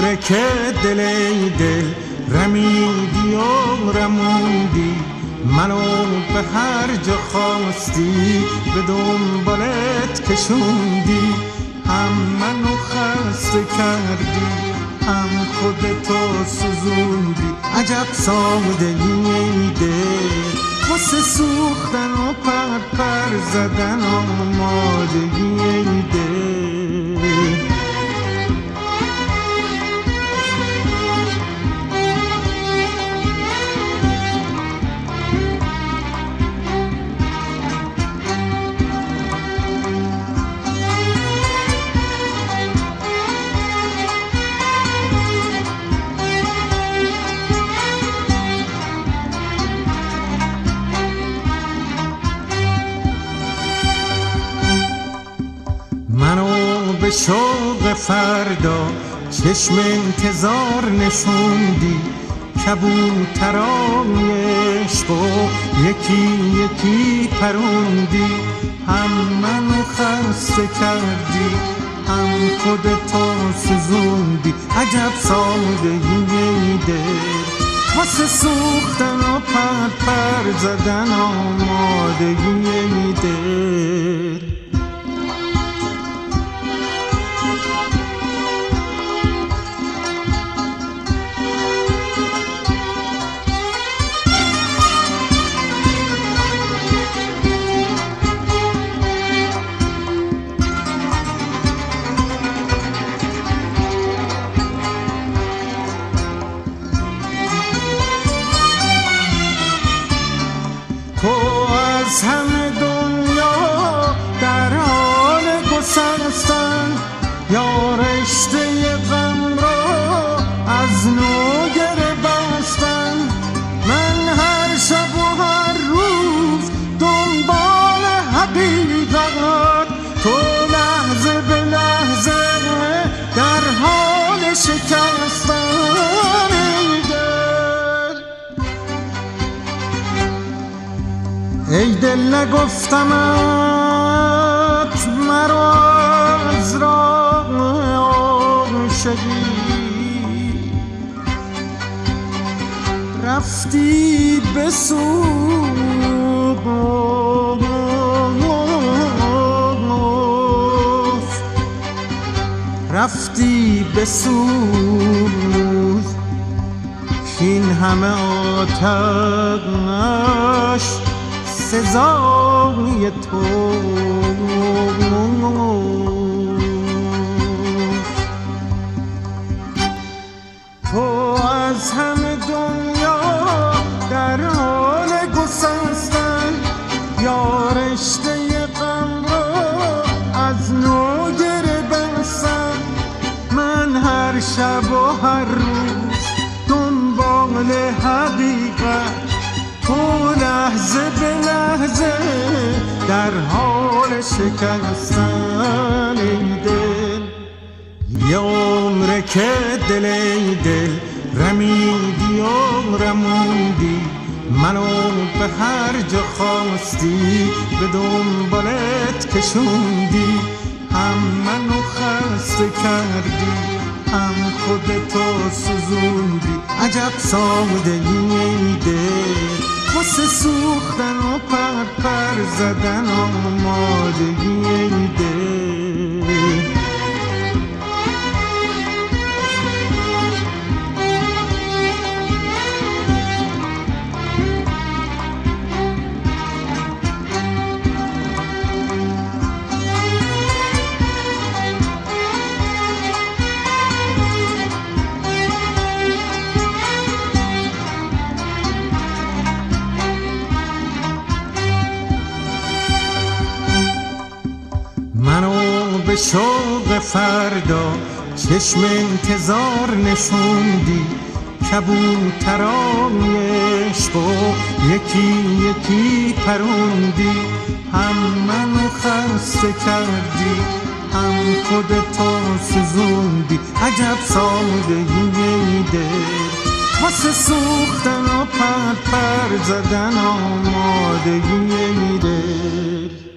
عمره که دل ای دل رمیدی و رموندی، منو به هر جا خواستی به دنبالت کشوندی. هم منو خسته کردی هم خودتو سوزوندی. عجب سادگی ای دل واسه سوختن و پر پر زدن آمادگی ای دل. منو به شوق فردا چشم انتظار نشوندی، کبوترای عشق و یکی یکی پروندی. هم منو خسته کردی هم خودتو سوزوندی. عجب سادگی ای دل واسه سوختن و پر پر زدن آمادگی ای دل. تو از همه دنیا در حال گسستن، یا رشته غم را از نو گره بستن. من هر شب و هر روز دنبال حقیقت، تو لحظه به لحظه در حال شکستن. ای دل نگفتمت مرا از راه عاشقی، رفتی به سوق رفتی به سوز. این همه آتش سزای تو. تو از همه دنیا در حال گسستن، یا رشته غم را از نو گره بستن. من هر شب و هر روز دنبال حقیقت، تو لحظه به لحظه در حال شکستن ای دل. یه عمره که دل ای دل رمیدی و رموندی، منو به هر جا خواستی به دنبالت کشوندی. هم منو خسته کردی هم خودتو سوزوندی. عجب سادگی ای دل واسه سوختن و پر پر زدن آمادگی ای دل. منو به شوق فردا چشم انتظار نشوندی، کبوترای عشق و یکی یکی پروندی. هم منو خسته کردی هم خودتو سوزوندی. عجب سادگی ای دل واسه سوختن و پر پر زدن آمادگی ای دل.